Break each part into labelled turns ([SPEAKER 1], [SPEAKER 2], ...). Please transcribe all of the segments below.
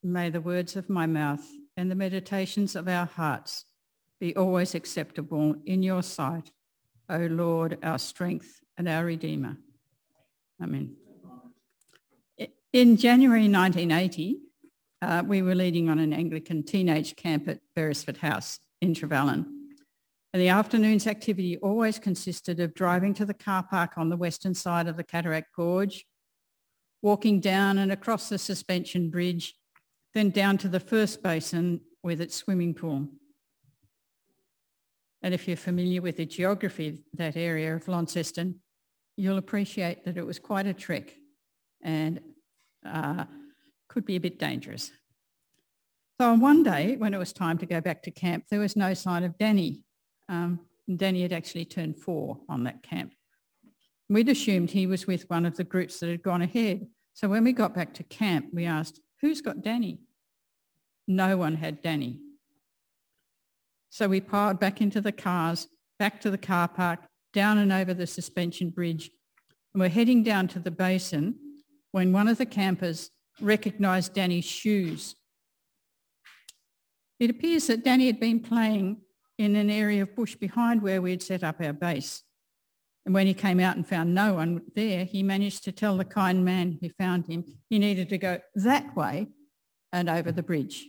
[SPEAKER 1] May the words of my mouth and the meditations of our hearts be always acceptable in your sight, O Lord, our strength and our Redeemer. Amen. In January 1980, we were leading on an Anglican teenage camp at Beresford House in Trevellyn. And the afternoon's activity always consisted of driving to the car park on the western side of the Cataract Gorge, walking down and across the suspension bridge, then down to the first basin with its swimming pool. And if you're familiar with the geography of that area of Launceston, you'll appreciate that it was quite a trek and could be a bit dangerous. So on one day, when it was time to go back to camp, there was no sign of Danny. Danny had actually turned 4 on that camp. We'd assumed he was with one of the groups that had gone ahead. So when we got back to camp, we asked, who's got Danny? No one had Danny. So we piled back into the cars, back to the car park, down and over the suspension bridge, and we're heading down to the basin when one of the campers recognised Danny's shoes. It appears that Danny had been playing in an area of bush behind where we had set up our base. And when he came out and found no one there, he managed to tell the kind man who found him he needed to go that way and over the bridge.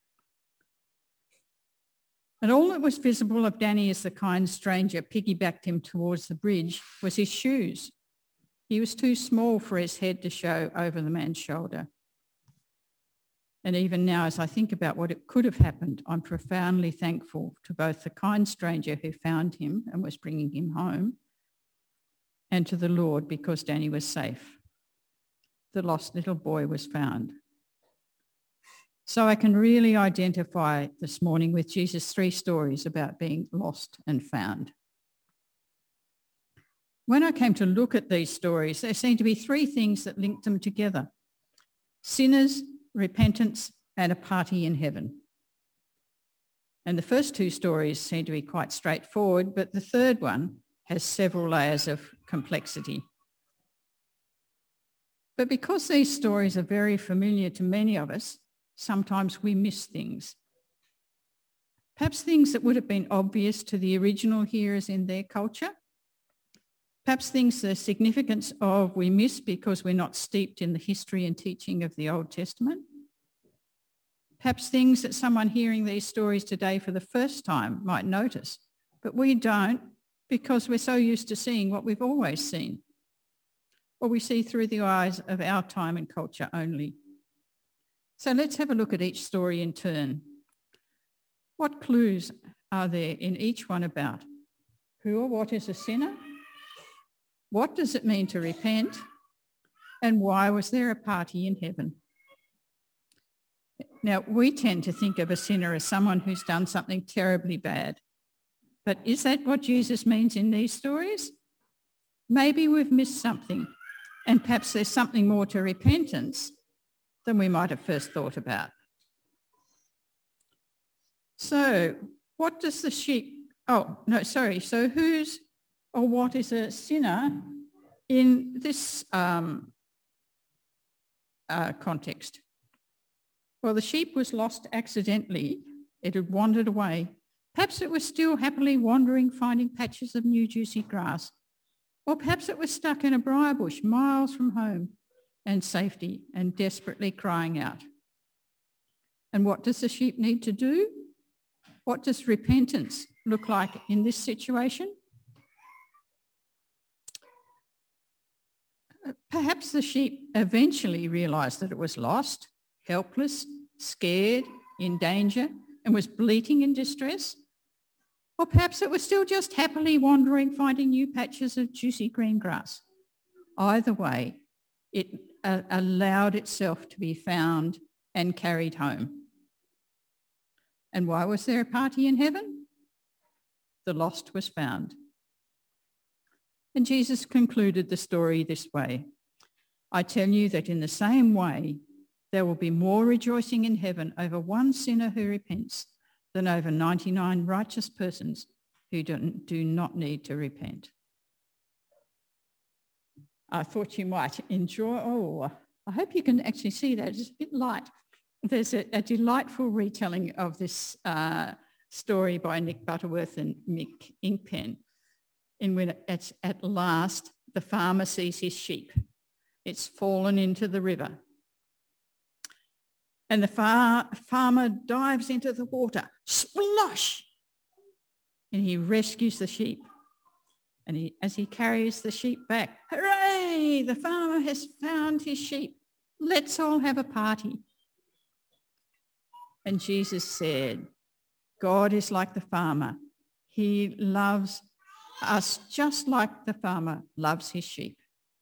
[SPEAKER 1] And all that was visible of Danny as the kind stranger piggybacked him towards the bridge was his shoes. He was too small for his head to show over the man's shoulder. And even now, as I think about what it could have happened, I'm profoundly thankful to both the kind stranger who found him and was bringing him home, and to the Lord because Danny was safe. The lost little boy was found. So I can really identify this morning with Jesus' 3 stories about being lost and found. When I came to look at these stories, there seemed to be 3 things that linked them together: sinners, repentance, and a party in heaven. And the first 2 stories seem to be quite straightforward, but the third one has several layers of complexity. But because these stories are very familiar to many of us, sometimes we miss things. Perhaps things that would have been obvious to the original hearers in their culture. Perhaps things the significance of we miss because we're not steeped in the history and teaching of the Old Testament. Perhaps things that someone hearing these stories today for the first time might notice, but we don't because we're so used to seeing what we've always seen, or we see through the eyes of our time and culture only. So let's have a look at each story in turn. What clues are there in each one about? Who or what is a sinner? What does it mean to repent? And why was there a party in heaven? Now, we tend to think of a sinner as someone who's done something terribly bad. But is that what Jesus means in these stories? Maybe we've missed something, and perhaps there's something more to repentance than we might have first thought about. So what does the sheep... So who's or what is a sinner in this context? Well, the sheep was lost accidentally. It had wandered away. Perhaps it was still happily wandering, finding patches of new juicy grass. Or perhaps it was stuck in a briar bush miles from home and safety and desperately crying out. And what does the sheep need to do? What does repentance look like in this situation? Perhaps the sheep eventually realised that it was lost, helpless, scared, in danger, and was bleating in distress. Or perhaps it was still just happily wandering, finding new patches of juicy green grass. Either way, it allowed itself to be found and carried home. And why was there a party in heaven? The lost was found. And Jesus concluded the story this way: I tell you that in the same way, there will be more rejoicing in heaven over one sinner who repents than over 99 righteous persons who do not need to repent. I thought you might enjoy... I hope you can actually see that. It's a bit light. There's a delightful retelling of this story by Nick Butterworth and Mick Inkpen, in when at last the farmer sees his sheep. It's fallen into the river. And the farmer dives into the water, splosh, and he rescues the sheep. And as he carries the sheep back, hooray, the farmer has found his sheep. Let's all have a party. And Jesus said, God is like the farmer. He loves us just like the farmer loves his sheep.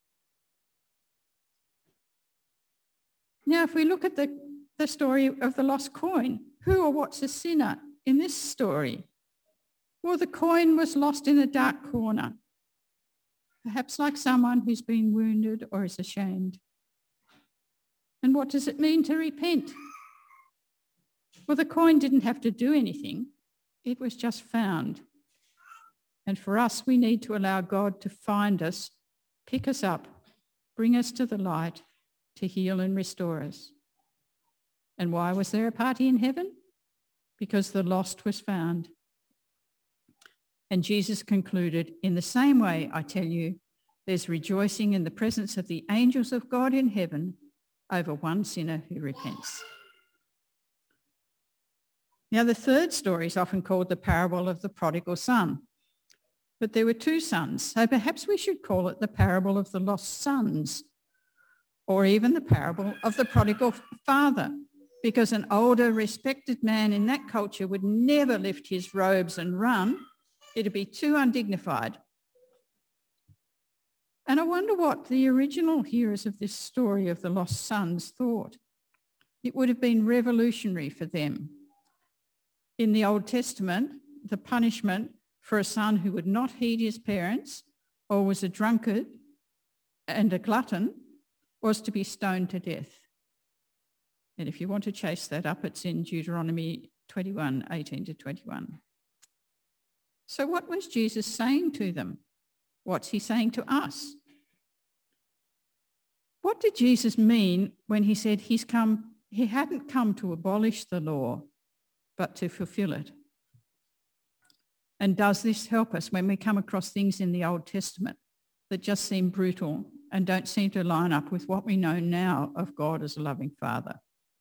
[SPEAKER 1] Now, if we look at the story of the lost coin, who or what's a sinner in this story? Well, the coin was lost in a dark corner, perhaps like someone who's been wounded or is ashamed. And what does it mean to repent? Well, the coin didn't have to do anything. It was just found. And for us, we need to allow God to find us, pick us up, bring us to the light, to heal and restore us. And why was there a party in heaven? Because the lost was found. And Jesus concluded, in the same way, I tell you, there's rejoicing in the presence of the angels of God in heaven over one sinner who repents. Now, the third story is often called the parable of the prodigal son. But there were two sons, so perhaps we should call it the parable of the lost sons, or even the parable of the prodigal father, because an older, respected man in that culture would never lift his robes and run. It'd be too undignified. And I wonder what the original hearers of this story of the lost sons thought. It would have been revolutionary for them. In the Old Testament, the punishment for a son who would not heed his parents or was a drunkard and a glutton was to be stoned to death. And if you want to chase that up, it's in Deuteronomy 21, 18 to 21. So what was Jesus saying to them? What's he saying to us? What did Jesus mean when he said he hadn't come to abolish the law, but to fulfill it? And does this help us when we come across things in the Old Testament that just seem brutal and don't seem to line up with what we know now of God as a loving Father?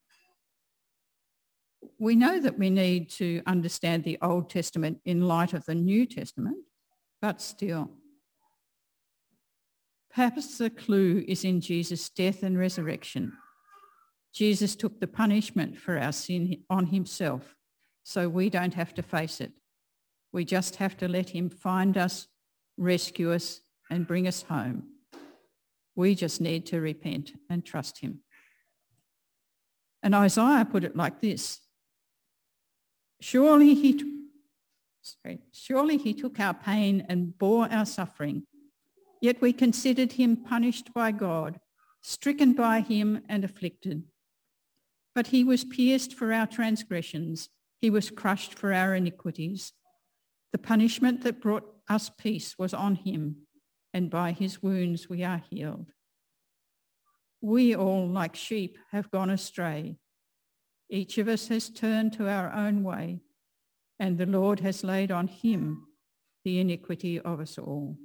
[SPEAKER 1] We know that we need to understand the Old Testament in light of the New Testament, but still. Perhaps the clue is in Jesus' death and resurrection. Jesus took the punishment for our sin on himself, so we don't have to face it. We just have to let him find us, rescue us, and bring us home. We just need to repent and trust him. And Isaiah put it like this: Surely he took our pain and bore our suffering, yet we considered him punished by God, stricken by him and afflicted. But he was pierced for our transgressions, he was crushed for our iniquities. The punishment that brought us peace was on him, and by his wounds we are healed. We all, like sheep, have gone astray. Each of us has turned to our own way, and the Lord has laid on him the iniquity of us all.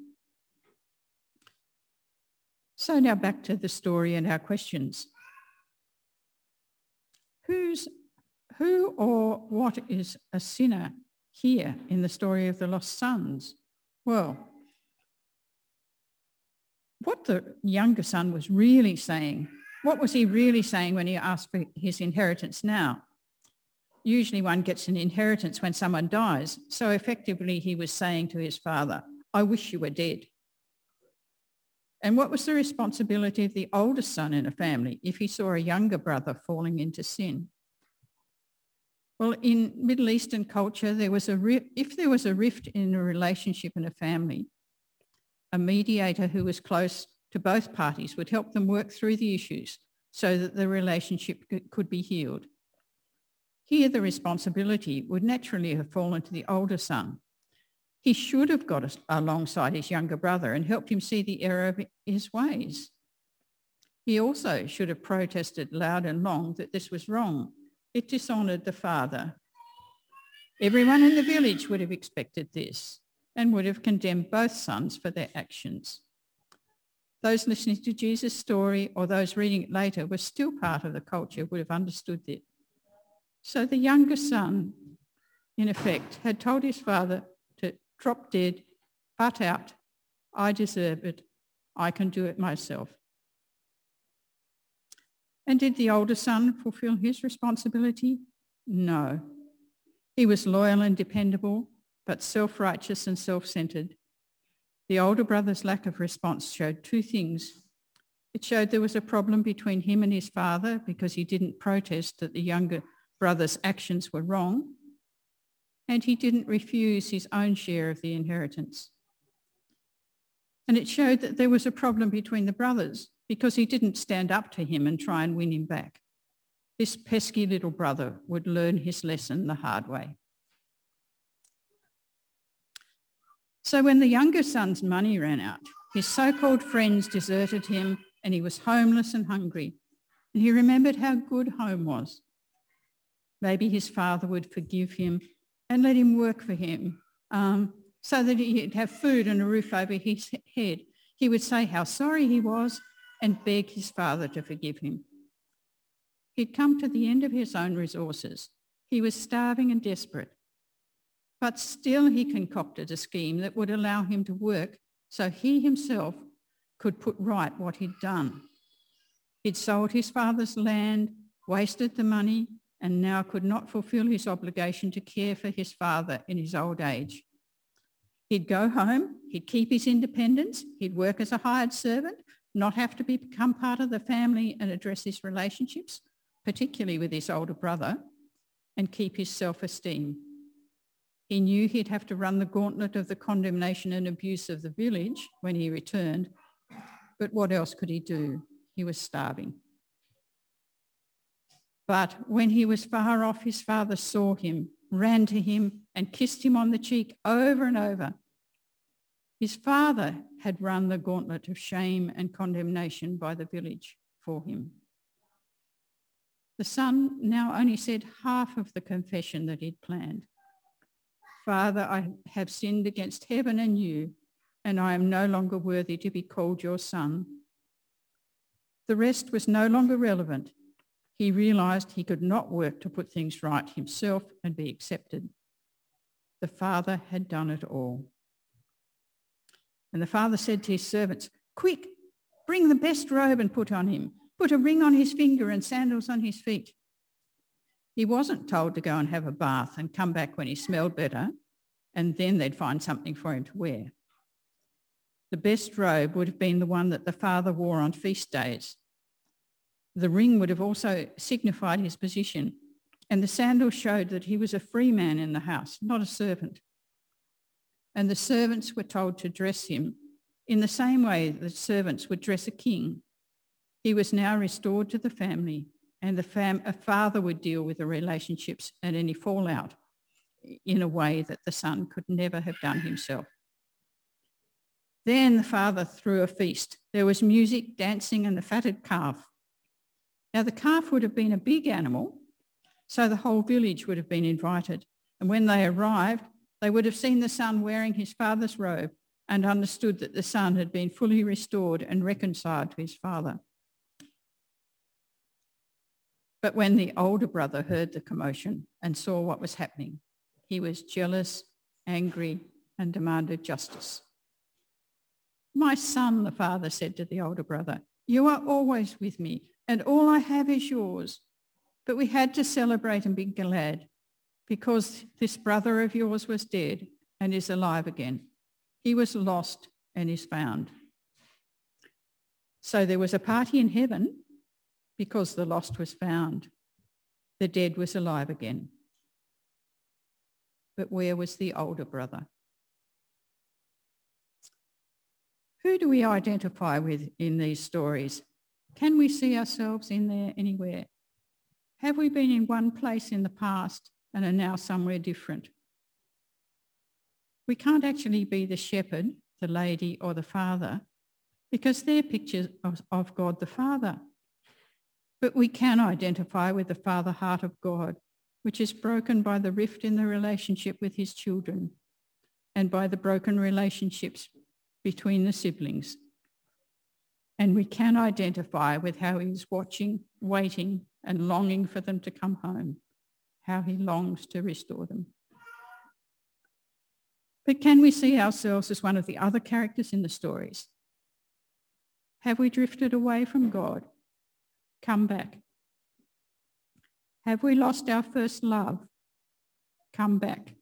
[SPEAKER 1] So now back to the story and our questions. Who or what is a sinner here in the story of the lost sons? Well, what the younger son was really saying, what was he really saying when he asked for his inheritance now? Usually one gets an inheritance when someone dies, so effectively he was saying to his father, I wish you were dead. And what was the responsibility of the oldest son in a family if he saw a younger brother falling into sin? Well, in Middle Eastern culture, if there was a rift in a relationship in a family, a mediator who was close to both parties would help them work through the issues so that the relationship could be healed. Here, the responsibility would naturally have fallen to the older son. He should have got alongside his younger brother and helped him see the error of his ways. He also should have protested loud and long that this was wrong. It dishonoured the father. Everyone in the village would have expected this and would have condemned both sons for their actions. Those listening to Jesus' story or those reading it later were still part of the culture, would have understood it. So the younger son, in effect, had told his father to drop dead, butt out, I deserve it, I can do it myself. And did the older son fulfil his responsibility? No. He was loyal and dependable, but self-righteous and self-centred. The older brother's lack of response showed two things. It showed there was a problem between him and his father because he didn't protest that the younger brother's actions were wrong, and he didn't refuse his own share of the inheritance. And it showed that there was a problem between the brothers because he didn't stand up to him and try and win him back. This pesky little brother would learn his lesson the hard way. So when the younger son's money ran out, his so-called friends deserted him and he was homeless and hungry. And he remembered how good home was. Maybe his father would forgive him and let him work for him so that he'd have food and a roof over his head. He would say how sorry he was and beg his father to forgive him. He'd come to the end of his own resources. He was starving and desperate. But still he concocted a scheme that would allow him to work so he himself could put right what he'd done. He'd sold his father's land, wasted the money, and now could not fulfil his obligation to care for his father in his old age. He'd go home, he'd keep his independence, he'd work as a hired servant, not have to become part of the family and address his relationships, particularly with his older brother, and keep his self-esteem. He knew he'd have to run the gauntlet of the condemnation and abuse of the village when he returned, but what else could he do? He was starving. But when he was far off, his father saw him, ran to him and kissed him on the cheek over and over. His father had run the gauntlet of shame and condemnation by the village for him. The son now only said half of the confession that he'd planned. Father, I have sinned against heaven and you, and I am no longer worthy to be called your son. The rest was no longer relevant. He realised he could not work to put things right himself and be accepted. The father had done it all. And the father said to his servants, quick, bring the best robe and put on him. Put a ring on his finger and sandals on his feet. He wasn't told to go and have a bath and come back when he smelled better, and then they'd find something for him to wear. The best robe would have been the one that the father wore on feast days. The ring would have also signified his position, and the sandals showed that he was a free man in the house, not a servant. And the servants were told to dress him in the same way that servants would dress a king. He was now restored to the family, and a father would deal with the relationships and any fallout in a way that the son could never have done himself. Then the father threw a feast. There was music, dancing, and the fatted calf. Now the calf would have been a big animal, so the whole village would have been invited. And when they arrived, they would have seen the son wearing his father's robe and understood that the son had been fully restored and reconciled to his father. But when the older brother heard the commotion and saw what was happening, he was jealous, angry, and demanded justice. My son, the father said to the older brother, you are always with me, and all I have is yours. But we had to celebrate and be glad because this brother of yours was dead and is alive again. He was lost and is found. So there was a party in heaven because the lost was found. The dead was alive again. But where was the older brother? Who do we identify with in these stories? Can we see ourselves in there anywhere? Have we been in one place in the past and are now somewhere different? We can't actually be the shepherd, the lady, or the father because they're pictures of God the Father. But we can identify with the Father heart of God, which is broken by the rift in the relationship with his children and by the broken relationships between the siblings. And we can identify with how he's watching, waiting, and longing for them to come home, how he longs to restore them. But can we see ourselves as one of the other characters in the stories? Have we drifted away from God? Come back. Have we lost our first love? Come back.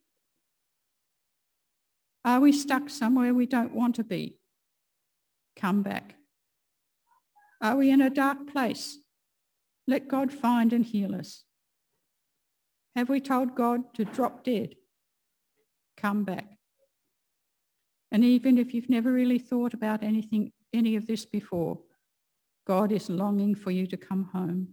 [SPEAKER 1] Are we stuck somewhere we don't want to be? Come back. Are we in a dark place? Let God find and heal us. Have we told God to drop dead? Come back. And even if you've never really thought about any of this before, God is longing for you to come home.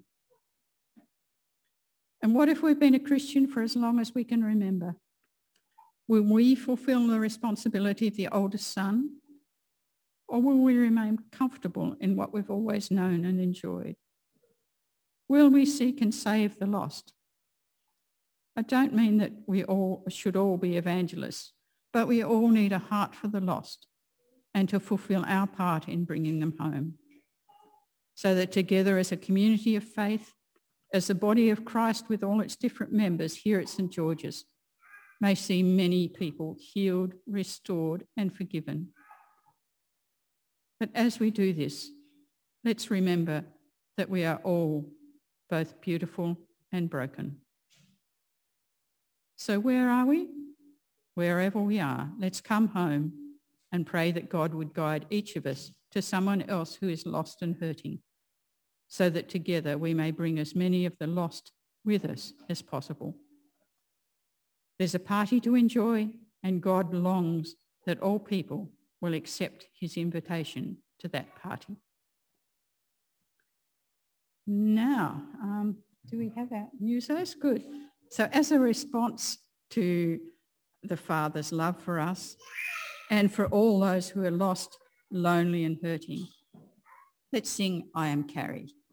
[SPEAKER 1] And what if we've been a Christian for as long as we can remember? Will we fulfill the responsibility of the oldest son? Or will we remain comfortable in what we've always known and enjoyed? Will we seek and save the lost? I don't mean that we all should all be evangelists, but we all need a heart for the lost and to fulfill our part in bringing them home. So that together as a community of faith, as the body of Christ with all its different members here at St. George's, may see many people healed, restored and forgiven. But as we do this, let's remember that we are all both beautiful and broken. So where are we? Wherever we are, let's come home and pray that God would guide each of us to someone else who is lost and hurting, so that together we may bring as many of the lost with us as possible. There's a party to enjoy, and God longs that all people will accept his invitation to that party. Now, do we have our musos? Good. So as a response to the Father's love for us and for all those who are lost, lonely and hurting, let's sing I Am Carried.